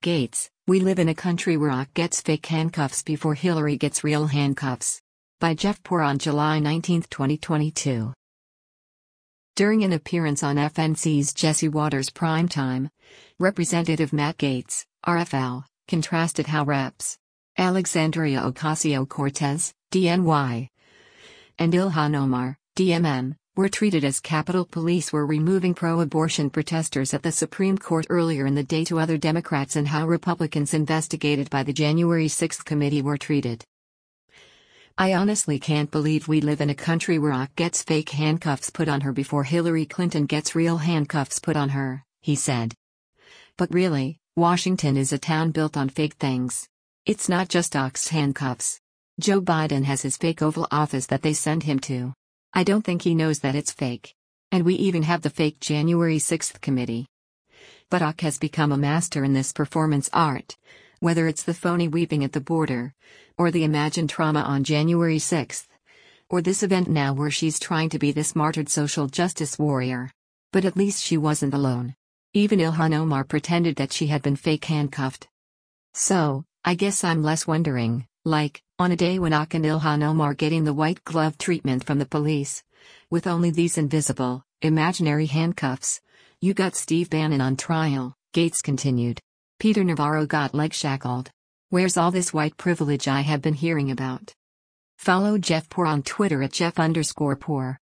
Gaetz, we live in a country where AK gets fake handcuffs before Hillary gets real handcuffs. By Jeff Poor on July 19, 2022. During an appearance on FNC's Jesse Watters Primetime, Representative Matt Gaetz, RFL, contrasted how Reps. Alexandria Ocasio-Cortez, DNY, and Ilhan Omar, DMN, were treated as Capitol Police were removing pro-abortion protesters at the Supreme Court earlier in the day to other Democrats, and how Republicans investigated by the January 6 committee were treated. I honestly can't believe we live in a country where AK gets fake handcuffs put on her before Hillary Clinton gets real handcuffs put on her, he said. But really, Washington is a town built on fake things. It's not just AK's handcuffs. Joe Biden has his fake Oval Office that they send him to. I don't think he knows that it's fake. And we even have the fake January 6 committee. But AK has become a master in this performance art. Whether it's the phony weeping at the border, or the imagined trauma on January 6, or this event now where she's trying to be this martyred social justice warrior. But at least she wasn't alone. Even Ilhan Omar pretended that she had been fake handcuffed. So, I guess I'm less wondering, like, on a day when AK and Ilhan Omar getting the white glove treatment from the police, with only these invisible, imaginary handcuffs, you got Steve Bannon on trial, Gaetz continued. Peter Navarro got leg shackled. Where's all this white privilege I have been hearing about? Follow Jeff Poor on Twitter at Jeff_Poor.